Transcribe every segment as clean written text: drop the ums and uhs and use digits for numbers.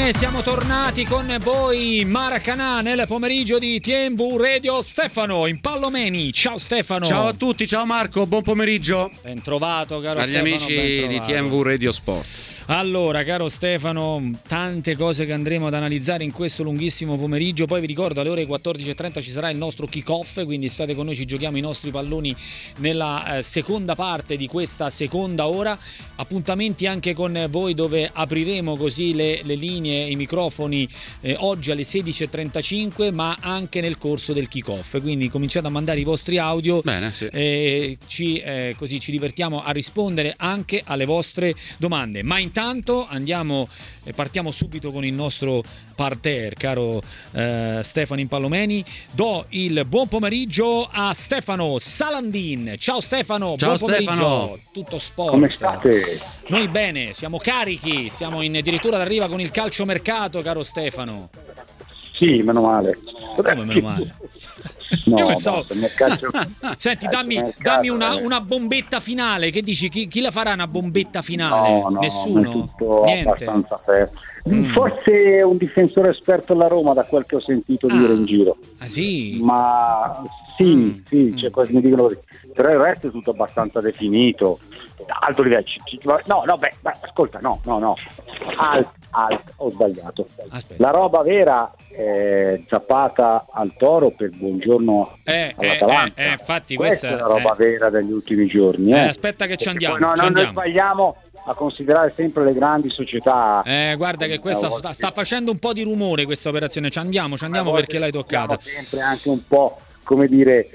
bene, siamo tornati con voi Maracanã nel pomeriggio di TMV Radio. Stefano Impallomeni, ciao Stefano. Ciao a tutti, ciao Marco, buon pomeriggio. Ben trovato caro agli Stefano, amici di TMV Radio Sport. Allora, caro Stefano, tante cose che andremo ad analizzare in questo lunghissimo pomeriggio. Poi vi ricordo alle ore 14.30 ci sarà il nostro kick-off, quindi state con noi, ci giochiamo i nostri palloni nella seconda parte di questa seconda ora. Appuntamenti anche con voi dove apriremo così le linee, i microfoni oggi alle 16.35, ma anche nel corso del kick-off. Quindi cominciate a mandare i vostri audio. Bene, sì. Così ci divertiamo a rispondere anche alle vostre domande. Ma intanto partiamo subito con il nostro parterre, caro Stefano Impallomeni. Do il buon pomeriggio a Stefano Salandin. Ciao Stefano, ciao buon pomeriggio. Stefano. Tutto sport. Come state? Noi bene, siamo carichi, siamo addirittura d'arriva con il calciomercato, caro Stefano. Sì, meno male. Come meno male? No, Io pensavo... calcio... Senti, dammi una bombetta finale. Che dici? Chi la farà una bombetta finale? No, nessuno? è tutto Niente. abbastanza fair. Forse un difensore esperto alla Roma, da quel che ho sentito dire in giro. Ah sì? Ma sì, c'è quasi mi dicono così. Però il resto è tutto abbastanza definito. Alto livello. Ascolta, no. Alt, ho sbagliato. Aspetta. La roba vera è Zapata al Toro per buongiorno all'Atalanta. Infatti questa è la roba vera degli ultimi giorni. Aspetta che ci andiamo. Noi sbagliamo a considerare sempre le grandi società. Guarda che questa sta facendo un po' di rumore questa operazione. Ci andiamo perché l'hai toccata. Sempre anche un po', come dire,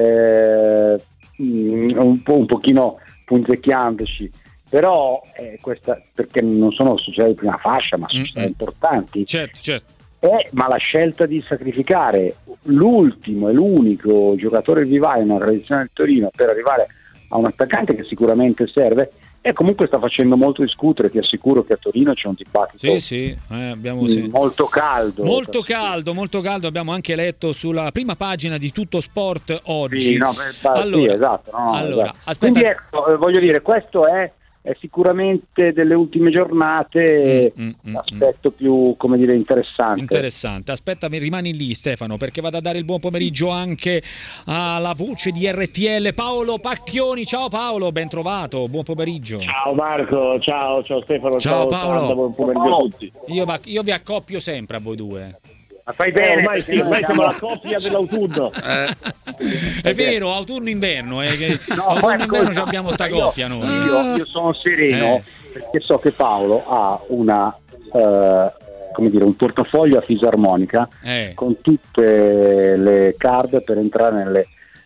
un pochino punzecchiandoci. Però questa, perché non sono società di prima fascia, ma società importanti. Certo. Ma la scelta di sacrificare l'ultimo e l'unico giocatore vivaio nella tradizione del Torino per arrivare a un attaccante che sicuramente serve, e comunque sta facendo molto discutere. Ti assicuro che a Torino c'è un dibattito molto caldo. Molto caldo. Abbiamo anche letto sulla prima pagina di Tutto Sport oggi. Esatto. Aspetta. Quindi ecco, voglio dire, questo è sicuramente delle ultime giornate l'aspetto più, come dire, interessante. Aspetta, rimani lì Stefano, perché vado a dare il buon pomeriggio anche alla voce di RTL, Paolo Pacchioni. Ciao Paolo, ben trovato, buon pomeriggio. Ciao Marco, ciao Stefano, ciao Paolo. Sandra, buon pomeriggio a tutti. Io vi accoppio sempre a voi due. Ma fai bene, ormai siamo la coppia dell'autunno. È vero, autunno-inverno. Autunno-inverno abbiamo sta coppia noi. Io sono sereno perché so che Paolo ha una un portafoglio a fisarmonica con tutte le card per entrare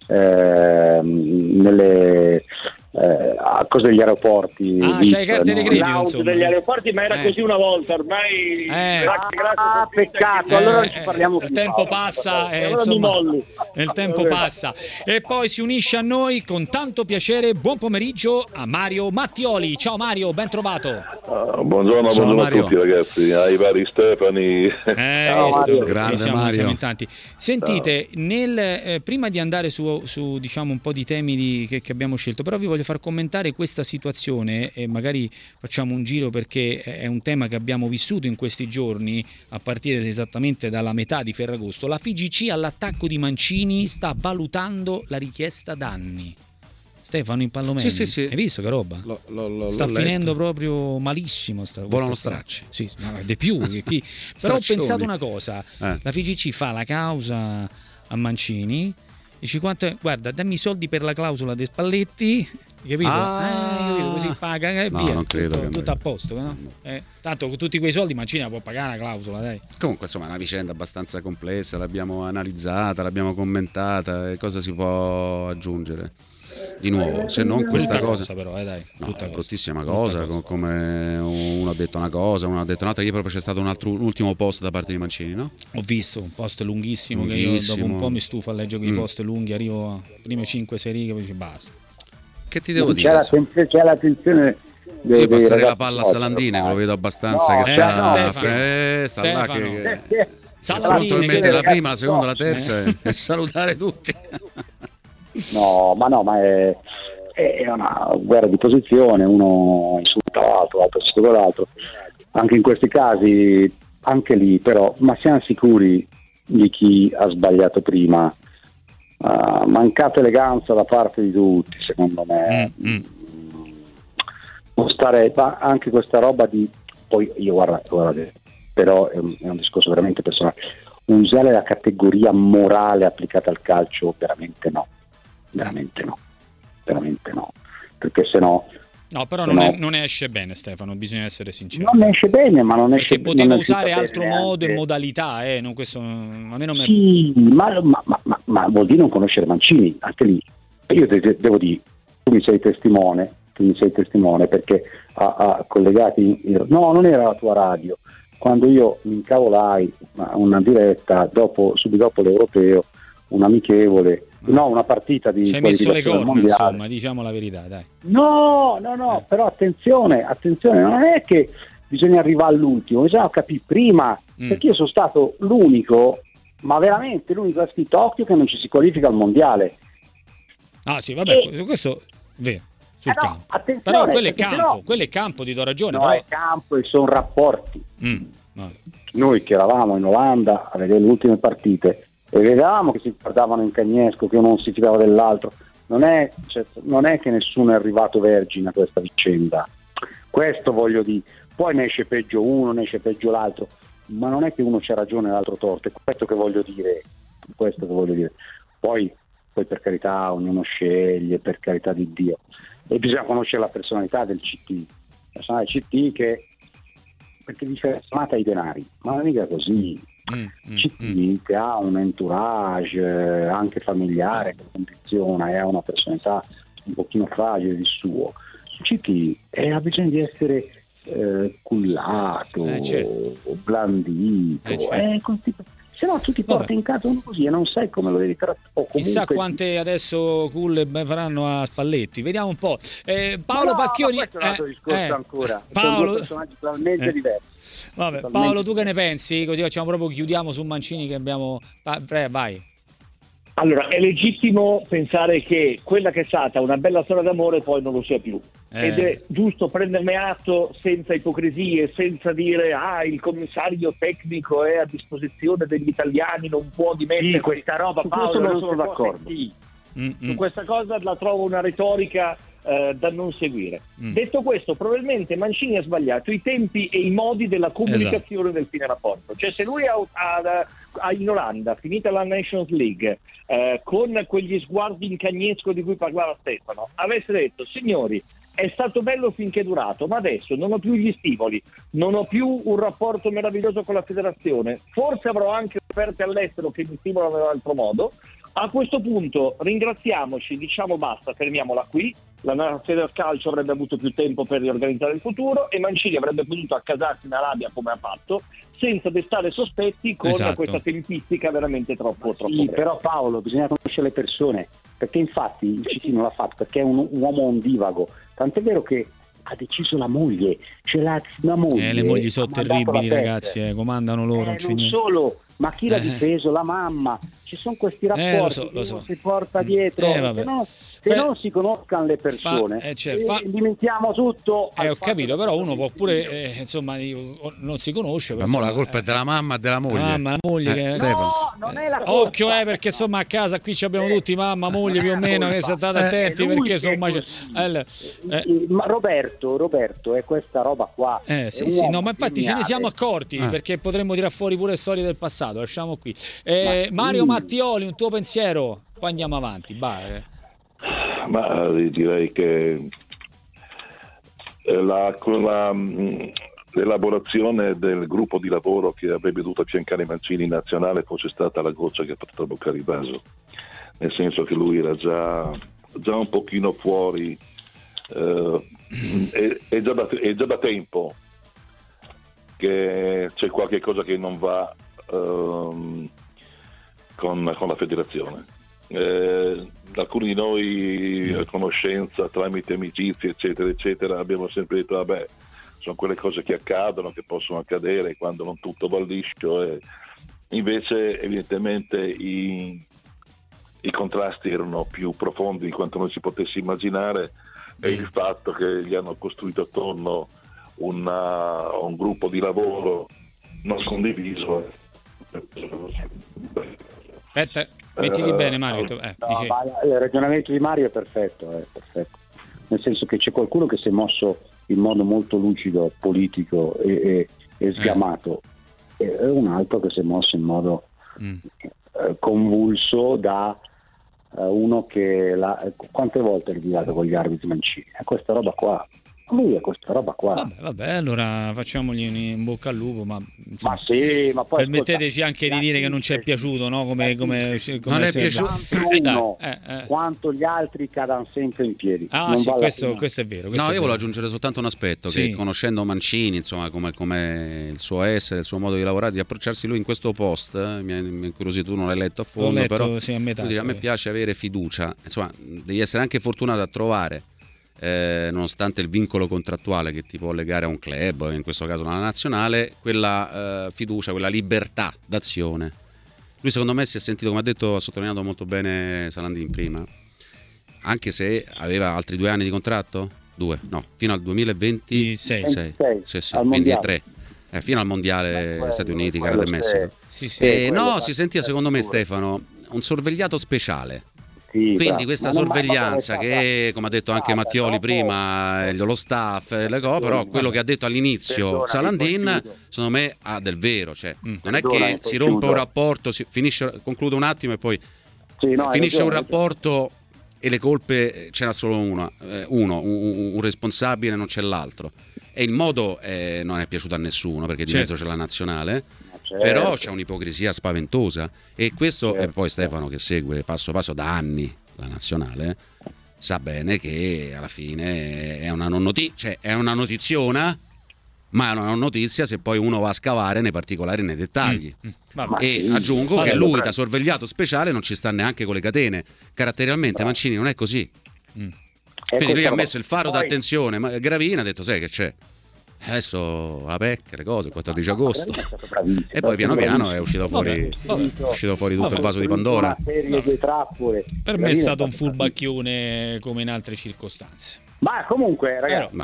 nelle cose degli aeroporti. C'hai carte di credito, l'auto degli aeroporti, ma era così una volta, ormai grazie, peccato, allora non ci parliamo più. Il tempo passa, il tempo passa. E poi si unisce a noi con tanto piacere, buon pomeriggio a Mario Mattioli. Ciao Mario, ben trovato. Buongiorno a tutti ragazzi, ai vari Stefani. Grande Mario. Siamo in tanti. Sentite, prima di andare su diciamo un po' di temi che abbiamo scelto, però vi voglio far commentare questa situazione e magari facciamo un giro, perché è un tema che abbiamo vissuto in questi giorni a partire esattamente dalla metà di Ferragosto. La FIGC all'attacco di Mancini sta valutando la richiesta danni. Stefano Impallomeni, sì. Hai visto che roba? Sta finendo proprio malissimo. Volano stracci. Sì, no, di più. Però ho pensato una cosa, la FIGC fa la causa a Mancini, dici guarda, dammi i soldi per la clausola dei Spalletti, capito? Capito? Così paga e via. Non credo tutto a posto, no? Tanto con tutti quei soldi Mancini può pagare la clausola, dai. Comunque insomma è una vicenda abbastanza complessa, l'abbiamo analizzata, l'abbiamo commentata, e cosa si può aggiungere di nuovo se non questa cosa? Però, dai, no, è bruttissima cosa. Come uno ha detto una cosa, uno ha detto un'altra. Ieri proprio c'è stato un ultimo post da parte di Mancini, no? Ho visto un post lunghissimo. Che io dopo un po' mi stufo a leggere quei post lunghi, arrivo a prime 5-6 righe e poi dico basta. Che ti devo dire? C'è l'attenzione. Io passerei la palla a Salandini, che lo vedo abbastanza che sta là che pronto per mettere la prima, la seconda, la terza e salutare tutti. Ma è una guerra di posizione, uno insulta l'altro, l'altro si con l'altro. Anche in questi casi anche lì però, ma siamo sicuri di chi ha sbagliato prima? Mancata eleganza da parte di tutti, secondo me. Può stare anche questa roba di, poi io guarda, però è un discorso veramente personale, usare la categoria morale applicata al calcio veramente no, perché sennò no, però non ne esce bene, Stefano, bisogna essere sinceri. Non ne esce bene, ma non esce bene. Perché poteva usare bene altro modo e modalità, non questo, a me non sì, ma vuol dire non conoscere Mancini, anche lì. Io devo dire, tu mi sei testimone perché a collegati, no, non era la tua radio, quando io mi incavolai una diretta subito dopo l'Europeo, un amichevole, una partita di ci hai messo le corna, insomma, diciamo la verità, dai. No, però attenzione, non è che bisogna arrivare all'ultimo, bisogna capire prima, perché io sono stato l'unico, ma veramente l'unico a scritto occhio che non ci si qualifica al mondiale. Ah sì, vabbè, questo vero. Sul campo. Però quello è campo, ti do ragione. No, però... è campo e sono rapporti. Noi che eravamo in Olanda a vedere le ultime partite e vedevamo che si guardavano in cagnesco, che uno non si fidava dell'altro. Non è che nessuno è arrivato vergine a questa vicenda. Questo voglio dire. Poi ne esce peggio uno, ne esce peggio l'altro, ma non è che uno c'ha ragione e l'altro torto. È questo che voglio dire. Poi per carità ognuno sceglie, per carità di Dio. E bisogna conoscere la personalità del CT, perché dice suonata ai denari, ma non è mica così. CT che ha un entourage anche familiare che condiziona e ha una personalità un pochino fragile di suo. CT ha bisogno di essere cullato, blandito, se no tu ti porti in casa uno così e non sai come lo devi trattare. Chissà quante adesso culle faranno a Spalletti, vediamo un po'. Paolo Pacchioni, questo è un altro discorso ancora. Paolo... Sono due personaggi totalmente diversi. Vabbè, Paolo, tu che ne pensi? Così chiudiamo su Mancini che abbiamo... Vai. Allora, è legittimo pensare che quella che è stata una bella storia d'amore poi non lo sia più. Ed è giusto prenderne atto senza ipocrisie, senza dire il commissario tecnico è a disposizione degli italiani, non può dimettere questa roba. Paolo, non sono d'accordo. Su questa cosa la trovo una retorica da non seguire. Detto questo, probabilmente Mancini ha sbagliato i tempi e i modi della comunicazione del fine rapporto. Cioè, se lui in Olanda, finita la Nations League, con quegli sguardi in cagnesco di cui parlava Stefano, avesse detto: signori, è stato bello finché è durato, ma adesso non ho più gli stivoli, non ho più un rapporto meraviglioso con la federazione, forse avrò anche offerte all'estero che mi stimolano in un altro modo. A questo punto ringraziamoci, diciamo basta, fermiamola qui. La Federcalcio avrebbe avuto più tempo per riorganizzare il futuro e Mancini avrebbe potuto accasarsi in Arabia come ha fatto, senza destare sospetti con questa tempistica veramente troppo breve. Però Paolo, bisogna conoscere le persone, perché infatti il CT non l'ha fatto perché è un uomo ondivago, tant'è vero che ha deciso la moglie, la moglie. Le mogli sono terribili, ragazzi, comandano loro. Non solo, ma chi l'ha difeso? La mamma. Ci sono questi rapporti lo so. Si porta dietro, se non si conoscano le persone, dimentichiamo tutto. Ho capito, però uno può pure non si conosce. Ma la colpa è della mamma e della moglie. La moglie non è la colpa. Occhio, perché insomma a casa qui ci abbiamo tutti mamma, moglie più o meno, che state attenti perché insomma ma Roberto è questa roba qua. No, ma infatti ce ne siamo accorti perché potremmo tirare fuori pure storie del passato. Lasciamo qui. Mario Mattioli, un tuo pensiero? Poi andiamo avanti. Ma direi che l'elaborazione del gruppo di lavoro che avrebbe dovuto affiancare Mancini in nazionale fosse stata la goccia che ha fatto traboccare il vaso, nel senso che lui era già un pochino fuori, è già da tempo che c'è qualche cosa che non va con la federazione. Alcuni di noi a conoscenza tramite amicizie eccetera eccetera abbiamo sempre detto vabbè, sono quelle cose che accadono, che possono accadere quando non tutto va liscio, e invece evidentemente i contrasti erano più profondi di quanto non si potesse immaginare, e il fatto che gli hanno costruito attorno un gruppo di lavoro non condiviso. Aspetta, mettiti bene Mario. Il ragionamento di Mario è perfetto, nel senso che c'è qualcuno che si è mosso in modo molto lucido, politico e sgamato, e un altro che si è mosso in modo convulso da uno che quante volte è litigato con gli arbitri Mancini, è questa roba qua. Lui è questa roba qua. Vabbè, allora facciamogli in bocca al lupo, ma sì, ma poi permetteteci anche di dire che non ci è piaciuto, no? Come non è piaciuto quanto gli altri cadano sempre in piedi. Sì, questo è vero. Io volevo aggiungere soltanto un aspetto, che conoscendo Mancini, insomma, come il suo essere, il suo modo di lavorare, di approcciarsi lui in questo post, mi ha incuriosito, tu non l'hai letto a fondo, però sì, a me piace avere fiducia, insomma, devi essere anche fortunato a trovare, nonostante il vincolo contrattuale che ti può legare a un club, in questo caso alla nazionale, quella fiducia, quella libertà d'azione. Lui secondo me si è sentito, come ha sottolineato molto bene Salandin prima, anche se aveva altri 2 anni di contratto, fino al 2026, quindi 3, fino al mondiale Stati Uniti, Canada e Messico. Si sentiva secondo me, Stefano, un sorvegliato speciale. Quindi questa sorveglianza che, come ha detto anche Mattioli prima, lo staff, le cose, però quello che ha detto all'inizio Salandin, secondo me ha del vero, cioè non è che si rompe un rapporto, conclude un attimo e poi finisce un rapporto e le colpe ce n'ha solo un responsabile, non c'è l'altro, e il modo non è piaciuto a nessuno, perché di mezzo c'è la nazionale. Però c'è un'ipocrisia spaventosa, e questo è poi Stefano, che segue passo passo da anni la nazionale, sa bene che alla fine è una non notizia, è una notiziona, ma è una non notizia se poi uno va a scavare nei particolari, nei dettagli. E aggiungo che lui da sorvegliato speciale non ci sta neanche con le catene. Caratterialmente Mancini non è così. Quindi lui ha messo il faro d'attenzione, ma Gravina ha detto: sai che c'è? Adesso la PEC, le cose, il 14 agosto, e poi piano piano è uscito fuori tutto il vaso di Pandora. Per me è stato un furbacchione come in altre circostanze. Ma comunque, ragazzi,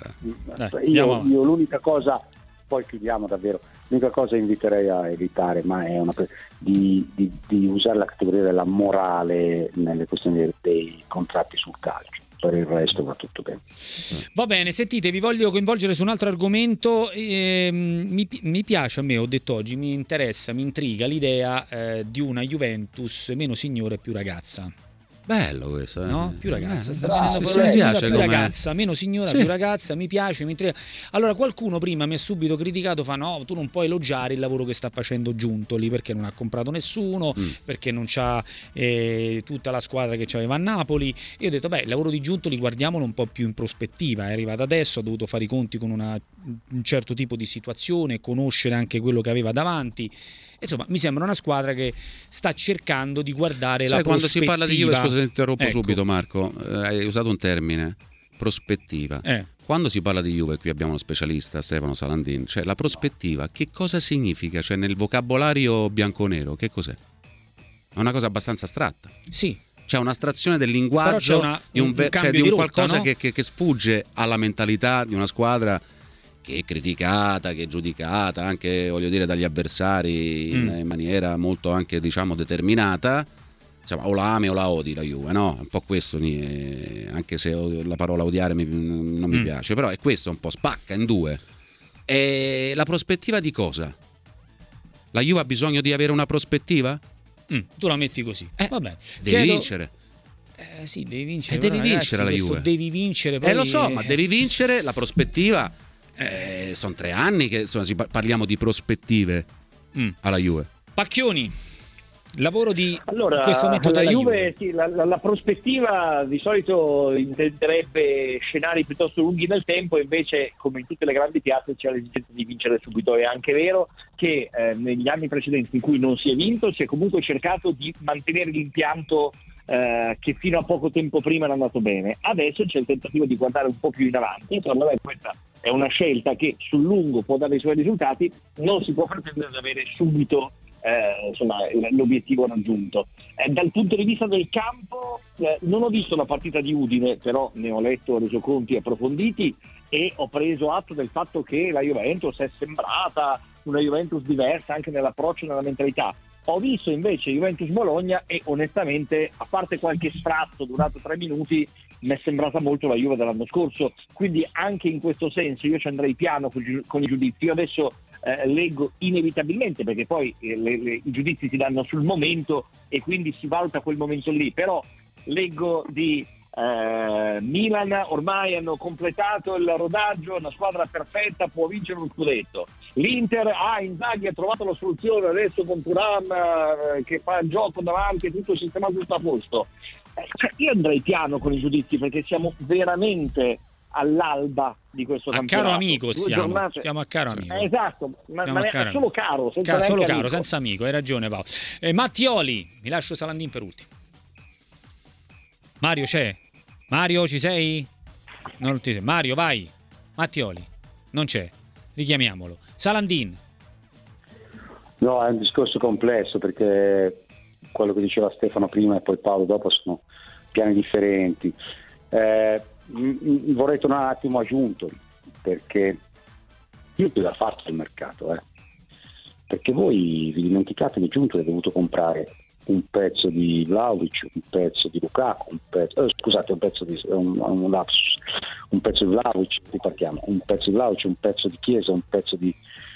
io l'unica cosa, poi chiudiamo davvero, l'unica cosa inviterei a evitare, ma è di usare la categoria della morale nelle questioni dei contratti sul calcio. Per il resto va tutto bene. Va bene, sentite, vi voglio coinvolgere su un altro argomento. Mi piace, a me, ho detto oggi, mi interessa, mi intriga l'idea di una Juventus meno signora e più ragazza. Bello questo, no? Più ragazza, mi piace, più ragazza, meno signora, più ragazza, mi piace, mi intriga. Allora, qualcuno prima mi ha subito criticato, no, tu non puoi elogiare il lavoro che sta facendo Giuntoli, perché non ha comprato nessuno, perché non c'ha tutta la squadra che c'aveva a Napoli. E io ho detto, il lavoro di Giuntoli guardiamolo un po' più in prospettiva, è arrivato adesso, ha dovuto fare i conti con un certo tipo di situazione, conoscere anche quello che aveva davanti. Insomma, mi sembra una squadra che sta cercando di guardare la prospettiva. Quando si parla di Juve, scusa, ti interrompo subito, Marco, hai usato un termine, prospettiva. Quando si parla di Juve, qui abbiamo uno specialista, Stefano Salandin, cioè la prospettiva, che cosa significa? Cioè nel vocabolario bianconero, che cos'è? È una cosa abbastanza astratta. Sì. C'è un'astrazione del linguaggio, di un qualcosa, no? che sfugge alla mentalità di una squadra che è criticata, che è giudicata anche, voglio dire, dagli avversari in maniera molto anche, diciamo, determinata. Insomma, o la ami o la odi la Juve, no? Un po' questo, anche se la parola odiare non mi piace, però è questo, un po' spacca in due. E la prospettiva di cosa? La Juve ha bisogno di avere una prospettiva? Tu la metti così. Vabbè. Devi vincere. Sì, devi vincere. Devi vincere la Juve. Devi vincere. Poi... lo so, ma devi vincere. La prospettiva. Sono 3 anni che parliamo di prospettive alla Juve. Pacchioni. Lavoro di questo momento della Juve. Sì, la prospettiva di solito intenderebbe scenari piuttosto lunghi nel tempo, invece come in tutte le grandi piazze c'è l'esigenza di vincere subito. È anche vero che negli anni precedenti in cui non si è vinto si è comunque cercato di mantenere l'impianto che fino a poco tempo prima era andato bene. Adesso c'è il tentativo di guardare un po' più in avanti. Secondo me questa è una scelta che sul lungo può dare i suoi risultati, non si può pretendere di avere subito l'obiettivo raggiunto. Dal punto di vista del campo non ho visto la partita di Udine, però ne ho letto resoconti approfonditi e ho preso atto del fatto che la Juventus è sembrata una Juventus diversa anche nell'approccio e nella mentalità. Ho visto invece Juventus Bologna e onestamente, a parte qualche sfratto durato 3 minuti, mi è sembrata molto la Juve dell'anno scorso, quindi anche in questo senso io ci andrei piano con i giudizi. Io adesso leggo inevitabilmente, perché poi i giudizi si danno sul momento e quindi si valuta quel momento lì, però leggo di Milan, ormai hanno completato il rodaggio, una squadra perfetta, può vincere uno scudetto. L'Inter, Inzaghi ha trovato la soluzione adesso con Thuram che fa il gioco davanti, tutto sistemato, tutto a posto. Cioè, io andrei piano con i giudizi, perché siamo veramente all'alba di questo campionato. A caro amico stiamo a caro amico. Esatto, ma è solo caro, senza amico, hai ragione Paolo. Mattioli, mi lascio Salandin per ultimo. Mario c'è? Mario, ci sei? Non ti sei. Mario, vai. Mattioli, non c'è. Richiamiamolo. Salandin. No, è un discorso complesso, perché quello che diceva Stefano prima e poi Paolo dopo sono piani differenti. Vorrei tornare un attimo a Giuntoli, perché io più da fatto il mercato, perché voi vi dimenticate che Giuntoli ha dovuto comprare un pezzo di Vlahovic, un pezzo di Lukaku, un pezzo di Vlahovic, ripartiamo, un pezzo di Vlahovic, un pezzo di Chiesa, un pezzo di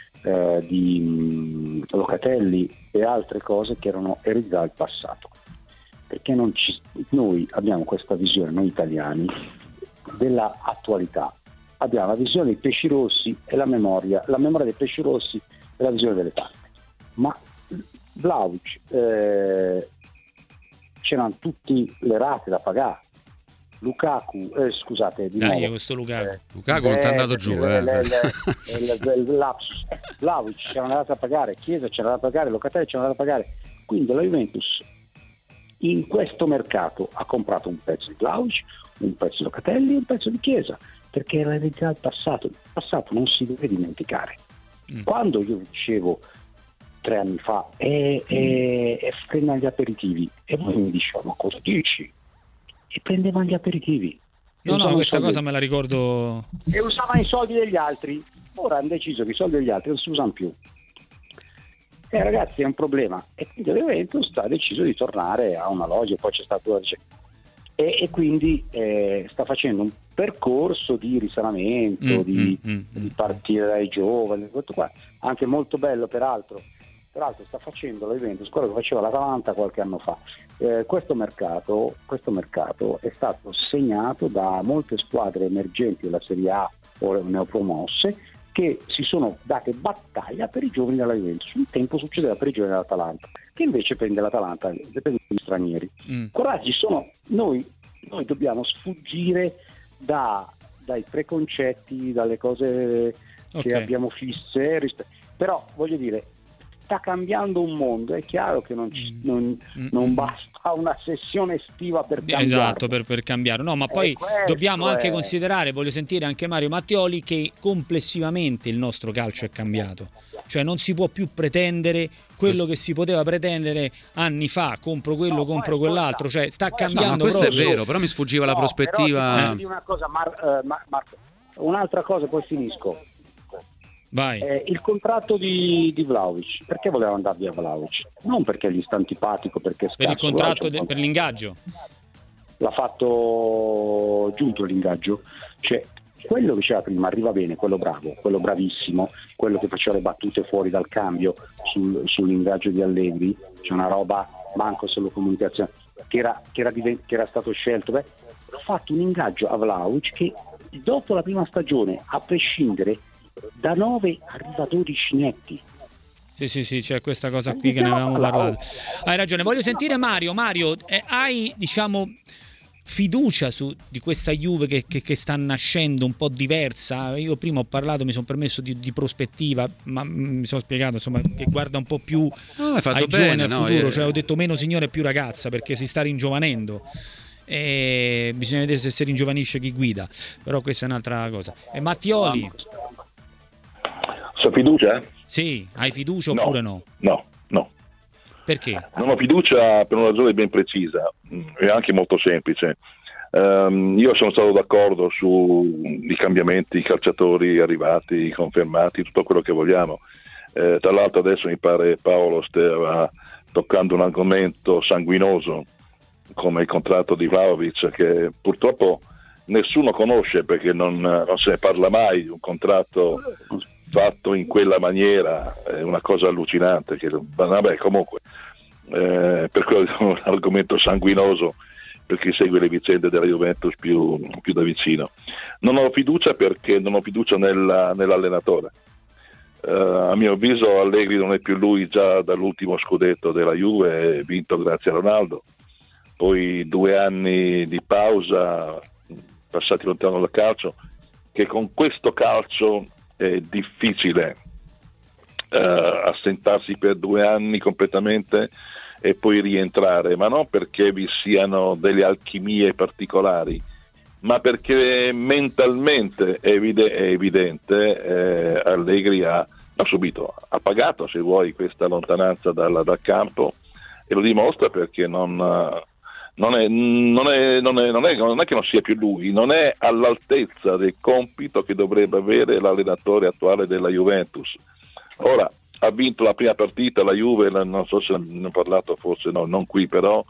Locatelli e altre cose che erano eredità del passato, perché noi abbiamo questa visione, noi italiani, della attualità, abbiamo la visione dei pesci rossi e la memoria dei pesci rossi e la visione delle tappe, ma Vlahovic c'erano tutte le rate da pagare. Lukaku, scusate, di dai, nuovo, questo Lukaku non ti è andato giù, lapsus. Vlahovic c'era una rata da pagare, Chiesa c'era da pagare, Locatelli c'era da pagare, quindi la Juventus in questo mercato ha comprato un pezzo di Vlahovic, un pezzo di Locatelli e un pezzo di Chiesa, perché era già il passato. Il passato non si deve dimenticare. Quando io dicevo 3 anni fa prendeva gli aperitivi, e voi mi dicevano: ma cosa dici? E prendevano gli aperitivi. No, questa cosa me la ricordo. E usavano i soldi degli altri. Ora hanno deciso che i soldi degli altri non si usano più. Ragazzi, è un problema. E quindi l'evento ha deciso di tornare a una logica, poi c'è stato e quindi sta facendo un percorso di risanamento, di partire dai giovani, tutto qua. Anche molto bello, peraltro sta facendo la Juventus quello che faceva l'Atalanta qualche anno fa. Questo mercato è stato segnato da molte squadre emergenti della Serie A o neopromosse che si sono date battaglia per i giovani della Juventus. Un tempo succedeva per i giovani dell'Atalanta, che invece prende l'Atalanta, prende gli stranieri. Coraggio, noi dobbiamo sfuggire dai preconcetti, dalle cose che abbiamo fisse, però voglio dire, sta cambiando un mondo, è chiaro che non basta una sessione estiva per cambiare. Esatto, per cambiare. No, ma poi dobbiamo anche considerare, voglio sentire anche Mario Mattioli, che complessivamente il nostro calcio è cambiato. Cioè non si può più pretendere quello che si poteva pretendere anni fa, compro quello, compro quell'altro, cioè sta cambiando. Ma questo proprio. È vero, però mi sfuggiva la prospettiva. Però una cosa, Marco, un'altra cosa, poi finisco. Vai. Il contratto di Vlahovic, perché voleva andare via Vlahovic? Non perché gli sta antipatico, perché è scarso. Per il contratto, per l'ingaggio. L'ha fatto giunto l'ingaggio, cioè quello che c'era prima arriva bene, quello bravo, quello bravissimo, quello che faceva le battute fuori dal cambio sull'ingaggio di Allegri, c'è una roba, manco solo comunicazione, che era stato scelto. Ha fatto un ingaggio a Vlahovic che dopo la prima stagione, a prescindere, da 9 arriva 12 netti. Sì, c'è questa cosa qui che ne avevamo parlato. Hai ragione. Voglio sentire Mario. Mario, hai fiducia di questa Juve che sta nascendo un po' diversa? Io prima ho parlato, mi sono permesso di prospettiva, ma mi sono spiegato, insomma, che guarda un po' più ai giovani, al futuro. Cioè ho detto meno signore e più ragazza, perché si sta ringiovanendo. E bisogna vedere se si ringiovanisce chi guida, però questa è un'altra cosa. E Mattioli, so fiducia? Sì, hai fiducia oppure no? No. Perché? Non ho fiducia per una ragione ben precisa e anche molto semplice. Io sono stato d'accordo sui cambiamenti, i calciatori arrivati, confermati, tutto quello che vogliamo. Tra l'altro adesso mi pare Paolo stava toccando un argomento sanguinoso come il contratto di Vlahovic, che purtroppo nessuno conosce perché non se ne parla mai di un contratto fatto in quella maniera. È una cosa allucinante che, vabbè, comunque per quello è un argomento sanguinoso per chi segue le vicende della Juventus più da vicino. Non ho fiducia perché non ho fiducia nell'allenatore. A mio avviso Allegri non è più lui già dall'ultimo scudetto della Juve, vinto grazie a Ronaldo, poi 2 anni di pausa passati lontano dal calcio, che con questo calcio è difficile assentarsi per 2 anni completamente e poi rientrare, ma non perché vi siano delle alchimie particolari, ma perché mentalmente è evidente, Allegri ha pagato, se vuoi, questa lontananza dal campo, e lo dimostra perché non è che non sia più lui, non è all'altezza del compito che dovrebbe avere l'allenatore attuale della Juventus. Ora ha vinto la prima partita la Juve, non so se ne ho parlato, forse no, non qui, però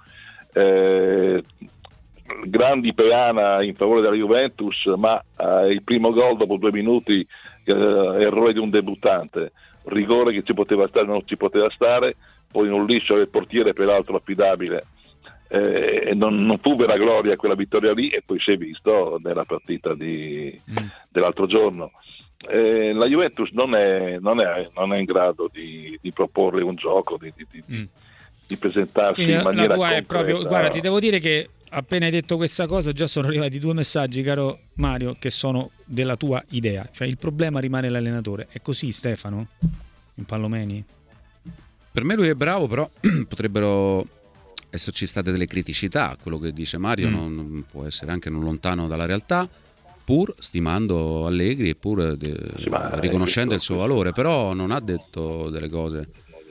grandi peana in favore della Juventus, ma il primo gol dopo 2 minuti, errore di un debuttante, rigore che ci poteva stare, non ci poteva stare, poi in un liscio del portiere peraltro affidabile, non fu vera gloria quella vittoria lì, e poi si è visto nella partita dell'altro giorno. La Juventus non è in grado di proporre un gioco, di presentarsi in maniera concreta. Proprio, guarda, ti devo dire che appena hai detto questa cosa già sono arrivati 2 messaggi, caro Mario, che sono della tua idea, cioè il problema rimane l'allenatore. È così, Stefano, in Pallomeni? Per me lui è bravo, però potrebbero esserci state delle criticità. Quello che dice Mario non può essere anche non lontano dalla realtà, pur stimando Allegri e pur riconoscendo il suo valore, però non ha detto delle cose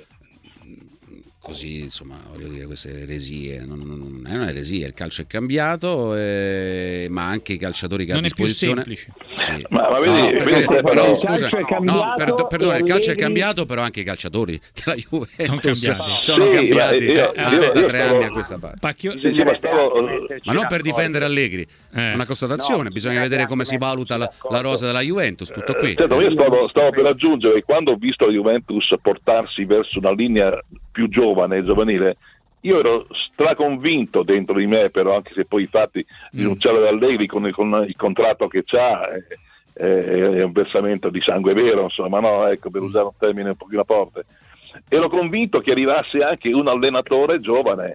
così, insomma, voglio dire, queste eresie. Non è un'eresia, il calcio è cambiato, ma anche i calciatori che ha a disposizione. Sì. Ma vedi, però scusa, perdona, il calcio è cambiato, però anche i calciatori della Juve sono cambiati da 3 anni a questa parte. Ma non per difendere Allegri, è una constatazione, bisogna vedere come si valuta la rosa della Juventus, tutto qui. Io stavo per aggiungere che quando ho visto la Juventus portarsi verso una linea più giovanile, io ero straconvinto dentro di me, però, anche se poi i fatti rinunciare ad Allegri con il contratto che c'ha è un versamento di sangue vero, insomma, no, ecco, per usare un termine un pochino forte, ero convinto che arrivasse anche un allenatore giovane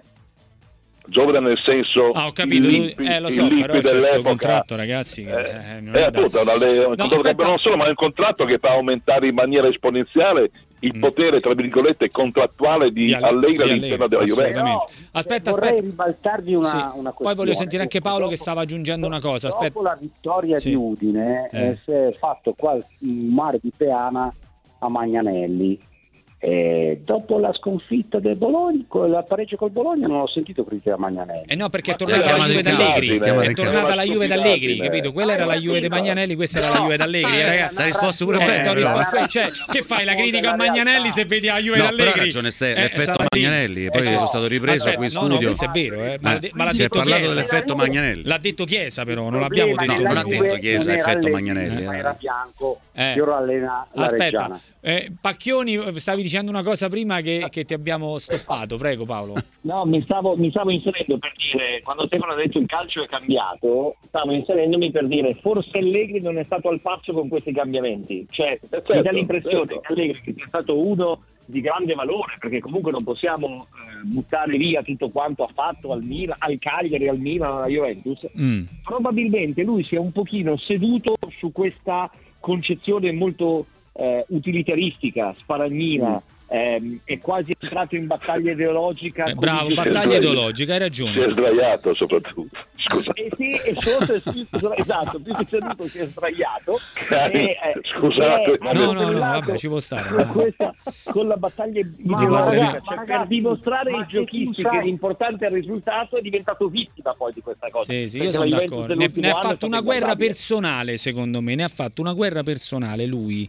nel senso, ho capito, lo so, però c'è questo contratto, ragazzi, appunto, non solo, ma è un contratto che fa aumentare in maniera esponenziale il potere, tra virgolette, contrattuale di Allegri all'interno della Juventus. Vorrei ribaltarvi una questione. Poi voglio sentire anche Paolo che stava aggiungendo una cosa. Dopo la vittoria di Udine si è fatto un mare di peana a Magnanelli. Dopo la sconfitta del Bologna, il pareggio col Bologna, non ho sentito critica a Magnanelli. No, perché è tornata la Juve d'Allegri. È tornata la Juve d'Allegri, capito? Quella era la Juve di Magnanelli, questa era la Juve d'Allegri, ragazzi. L'hai risposto pure bene. Cioè, che fai la critica a Magnanelli se vedi la Juve d'Allegri? Però ha ragione l'effetto Magnanelli, poi sono stato ripreso qui in studio. No, questo è vero, ma l'ha si è detto parlato Chiesa. dell'effetto Magnanelli. L'ha detto Chiesa, però non l'abbiamo detto. Non ha detto Chiesa, effetto Magnanelli. Era bianco, che ora allena la Reggiana. Pacchioni, stavi dicendo una cosa prima che ti abbiamo stoppato, prego Paolo. No, mi stavo inserendo per dire, quando Stefano ha detto il calcio è cambiato, stavo inserendomi per dire forse Allegri non è stato al passo con questi cambiamenti, cioè mi dà l'impressione che Allegri che sia stato uno di grande valore, perché comunque non possiamo buttare via tutto quanto ha fatto al Milan, al Cagliari, al Milan, alla Juventus. Probabilmente lui si è un pochino seduto su questa concezione molto utilitaristica, sparagnina, è quasi entrato in battaglia ideologica. Bravo, battaglia ideologica, hai ragione. Si è sdraiato soprattutto. Scusa. Esatto, più che seduto si è sdraiato. Scusate. Vabbè, ci può stare. Con la battaglia ideologica, per dimostrare ai giochisti che l'importante è il risultato, è diventato vittima poi di questa cosa. Sì, io sono d'accordo. Ne ha fatto una guerra personale, secondo me, ne ha fatto una guerra personale lui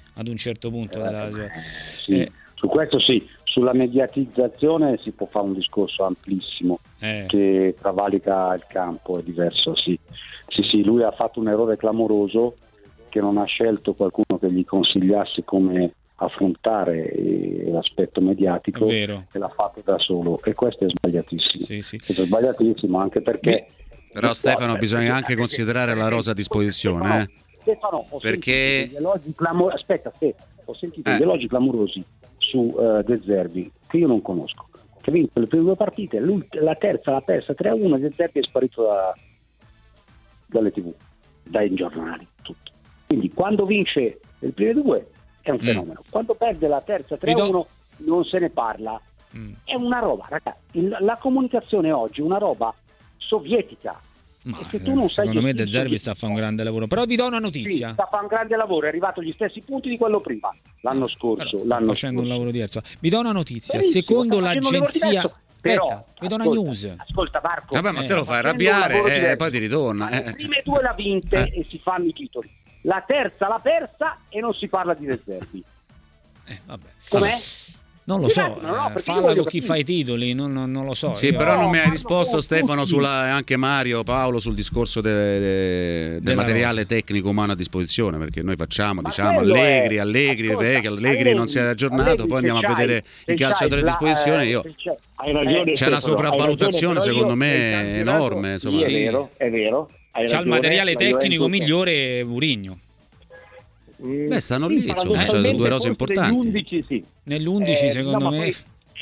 ad un certo punto sì. Su questo sì, sulla mediatizzazione si può fare un discorso amplissimo che travalica il campo, è diverso, sì, lui ha fatto un errore clamoroso, che non ha scelto qualcuno che gli consigliasse come affrontare l'aspetto mediatico, e l'ha fatto da solo, e questo è sbagliatissimo. Questo è sbagliatissimo, anche perché però Stefano bisogna anche considerare la rosa a disposizione, Stefano, perché ho sentito degli elogi clamorosi su De Zerbi, che io non conosco, che ha vinto le prime 2 partite, la terza l'ha persa 3-1, De Zerbi è sparito dalle TV, dai giornali, tutto. Quindi quando vince le prime 2 è un fenomeno, quando perde la terza 3-1 non se ne parla. È una roba, ragazzi, la comunicazione oggi è una roba sovietica. Ma secondo me De Zerbi sta a fare un grande lavoro, però vi do una notizia. Sì, sta a fare un grande lavoro, è arrivato agli stessi punti di quello prima, l'anno scorso. Sta facendo un lavoro diverso. Vi do una notizia, secondo l'agenzia... Aspetta, vi do una news. Ascolta Marco. Vabbè, ma te lo fai arrabbiare e poi ti ritorna. Le prime 2 l'ha vinte e si fanno i titoli. La terza l'ha persa e non si parla di De Zerbi. Vabbè. Com'è? Non lo so, falla con chi fa i titoli, non lo so. Sì, però non mi hai risposto Stefano anche Mario, Paolo, sul discorso del materiale tecnico umano a disposizione, perché noi facciamo, Allegri non si è aggiornato, poi andiamo a vedere i calciatori a disposizione. Hai ragione, c'è una sopravvalutazione secondo me enorme. Insomma. Sì, è vero. C'ha il materiale tecnico migliore Mourinho. Beh, stanno lì, insomma, sono 2 rose importanti. Nell'11 secondo me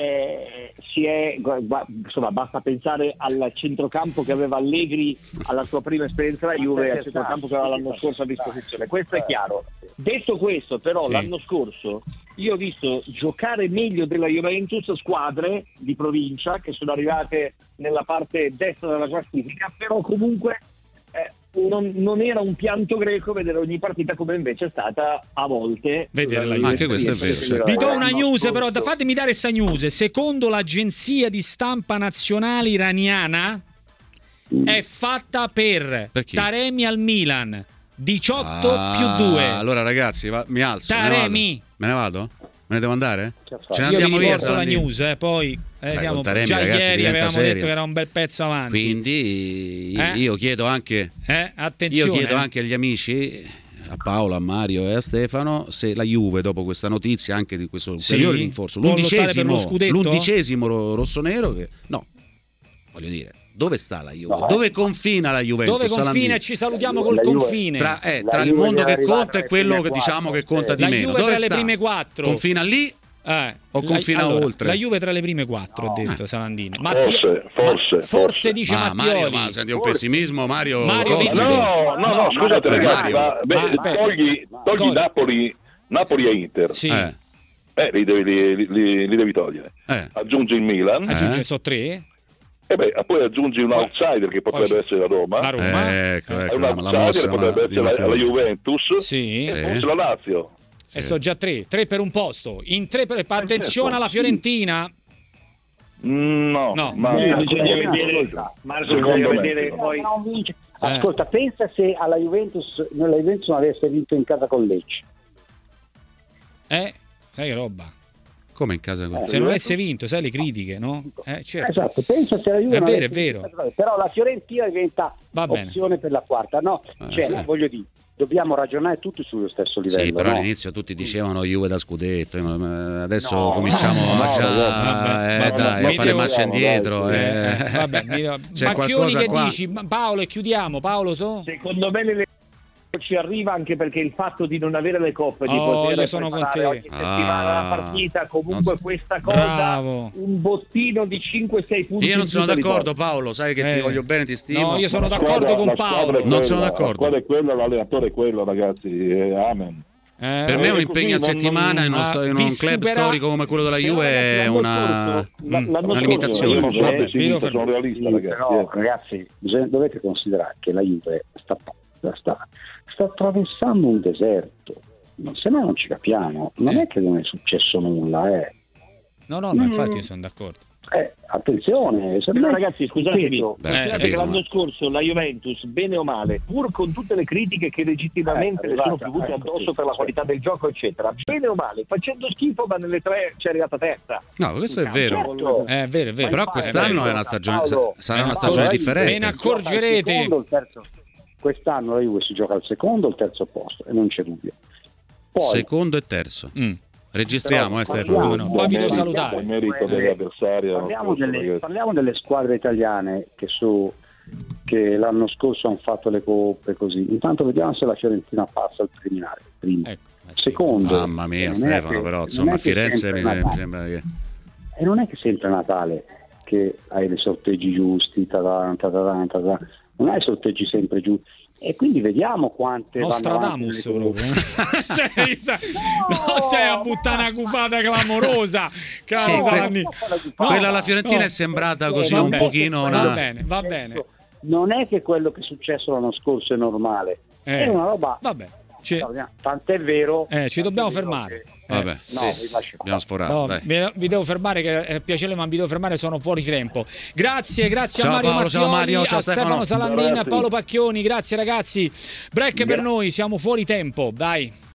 insomma, basta pensare al centrocampo che aveva Allegri alla sua prima esperienza alla Juve, al centrocampo che aveva l'anno scorso a disposizione. Questo è chiaro. Detto questo, però, l'anno scorso io ho visto giocare meglio della Juventus squadre di provincia che sono arrivate nella parte destra della classifica, però comunque non era un pianto greco vedere ogni partita come invece è stata a volte. Anche questo è vero. Vi do una news, però fatemi dare questa news. Secondo l'agenzia di stampa nazionale iraniana è fatta per Taremi al Milan 18+2. Allora ragazzi, mi alzo. Taremi. Me ne vado? Me ne devo andare? Ce ne andiamo via. La news, poi siamo Taremi, già ragazzi, ieri avevamo serio. detto che era un bel pezzo avanti. Quindi io chiedo anche attenzione, io chiedo anche agli amici, a Paolo, a Mario e a Stefano, se la Juve dopo questa notizia anche di questo ulteriore rinforzo, l'undicesimo rossonero, che no, voglio dire, dove sta la Juve? Dove confina la Juventus? Dove confina? E ci salutiamo col confine. Tra il mondo che conta e quello che diciamo che conta di meno. Juve tra le prime 4. Confina lì o confina oltre? La Juve tra le prime 4, ho detto Salandini. Forse dice Mattioli. Ma senti un pessimismo, Mario. No, scusate ragazzi, togli Napoli e Inter. Sì. Li devi togliere. Aggiungi il Milan. So 3. Poi aggiungi un outsider che potrebbe essere la Roma. Ecco, un outsider che potrebbe essere la Juventus. Sì. E forse la Lazio. E so già 3 per un posto. In 3 attenzione alla Fiorentina. No. Bisogna vedere poi. Ascolta, pensa se nella Juventus non avesse vinto in casa con Lecce. Sai che roba. Come in casa con se non avesse vinto, sai le critiche, no? Certo. Esatto, pensa se la Juve è vero. Però la Fiorentina diventa opzione per la quarta, no? Voglio dire, dobbiamo ragionare tutti sullo stesso livello. Sì, però all'inizio tutti dicevano Juve da scudetto, adesso cominciamo a fare marcia indietro. C'è qualcosa che dici, Paolo, e chiudiamo. Paolo, secondo me ci arriva anche perché il fatto di non avere le coppe, di poter preparare ogni settimana la partita, comunque questa cosa, un bottino di 5-6 punti. Io non sono d'accordo, Paolo, sai che ti voglio bene, ti stimo. No, io sono d'accordo con Paolo. Non sono d'accordo. La squadra è quella, l'allenatore è quello, ragazzi, amen. Per me è un impegno a settimana in un club storico come quello della Juve è una limitazione. Sono realista, ragazzi, dovete considerare che la Juve sta attraversando un deserto, se no non ci capiamo, non è che non è successo nulla. No, ma infatti io sono d'accordo. Attenzione, però ragazzi, scusatemi, che l'anno scorso la Juventus, bene o male, pur con tutte le critiche che legittimamente le sono piovute addosso per la qualità del gioco, eccetera, bene o male, facendo schifo, ma nelle 3 ci è arrivata terza. No, questo è vero. Certo. È vero. Però quest'anno è una stagione, sarà una stagione Paolo, differente. Ve ne accorgerete. Quest'anno la Juve si gioca al secondo o al terzo posto, e non c'è dubbio. Poi, Secondo e terzo. Registriamo, Stefano. No, poi vi devo salutare. Il merito dell'avversario. Parliamo delle squadre italiane che l'anno scorso hanno fatto le coppe così. Intanto vediamo se la Fiorentina passa al preliminare. Primo. Secondo, Mamma mia, Stefano, però insomma a Firenze mi sembra che... E non è che sempre Natale che hai dei sorteggi giusti, non hai sorteggi sempre giusti. E quindi vediamo quante Nostradamus proprio. Sei a buttare una cufata clamorosa, caro Zanni. Quella alla Fiorentina è sembrata così un pochino va bene. Non è che quello che è successo l'anno scorso è normale, è una roba. Vabbè. Tant'è vero. Ci dobbiamo fermare. Vabbè, abbiamo sforato. Vi devo fermare, che è piacere, ma vi devo fermare, sono fuori tempo. Grazie ciao, a Mario Paolo, Mattioli, ciao Mario, ciao a Stefano Salannin, a Paolo Pacchioni, grazie ragazzi. Break per noi, siamo fuori tempo, dai.